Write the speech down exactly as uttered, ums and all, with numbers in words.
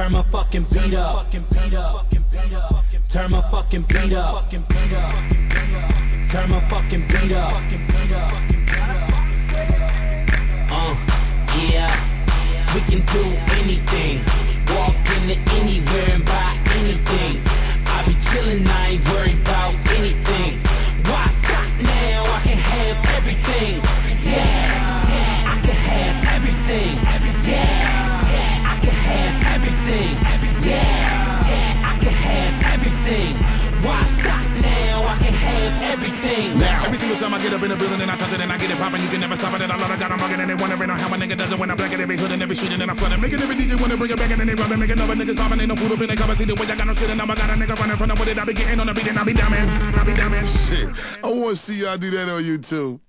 Turn my fucking beat up. Turn my fucking beat up. Turn my fucking beat up. Uh, yeah, we can do anything. Walk into anywhere and buy anything. I be chillin', I ain't worried about anything. Why stop now? I can have everything. Yeah, yeah, I can have everything. Yeah, yeah, I can have everything. Yeah, yeah, I can have everything. Why stop now? I can have everything. Now, every single time I get up in the building and I touch it and I get it poppin', you can never stop it. And I love it, got 'em buggin' and they wondering how a nigga does it when I'm black at every hood and every street and then I flood it. Making every D J wanna bring it back and then they rubbing, making other niggas stopping, ain't no food up in the cover. See the way I got no shit and now I got a nigga running from the with it. I be getting on the beat and I be dumbing, I be dumbing. Shit, I wanna see y'all do that on YouTube.